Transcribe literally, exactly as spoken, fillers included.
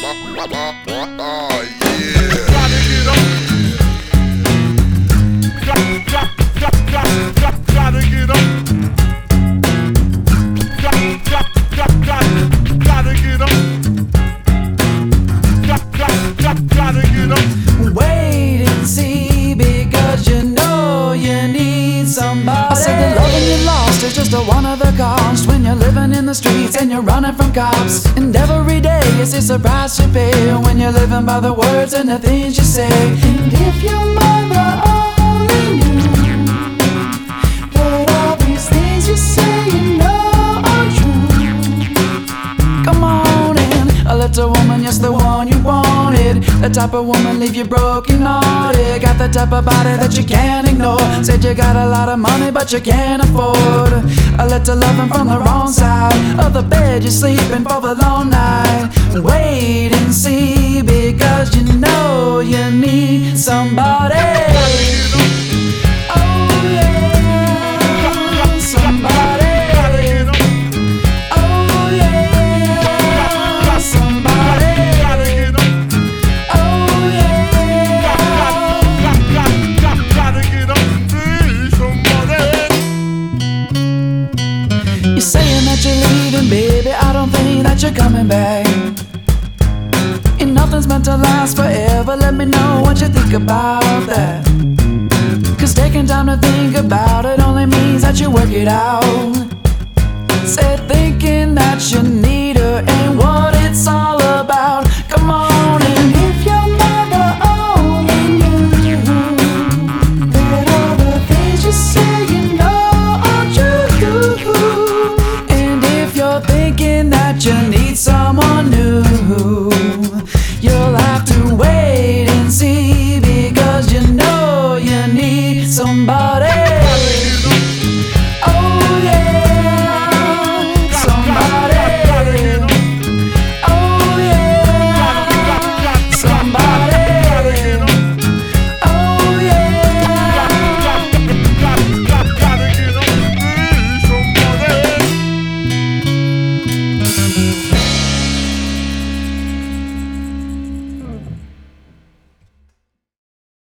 Wait and see, because you know you need somebody. I said the loving you lost is just a one of the cost when you're living in the streets and you're running from cops. And every day is a surprise to pay when you're living by the words and the things you say. And if your mother only knew that all these things you say you know are true. Come on in, a little woman, yes, the one you wanted. The type of woman leave you broken hearted. Got the type of body that you can't ignore. Said you got a lot of money but you can't afford a little loving from the wrong side of the bed. You're sleeping for the long night. Wait and see, because you know you need somebody. Oh yeah, somebody. Oh yeah, somebody. You're saying that you're leaving, baby, I don't think that you're coming back. And nothing's meant to last forever, let me know what you think about that. Cause taking time to think about it only means that you work it out. Said thinking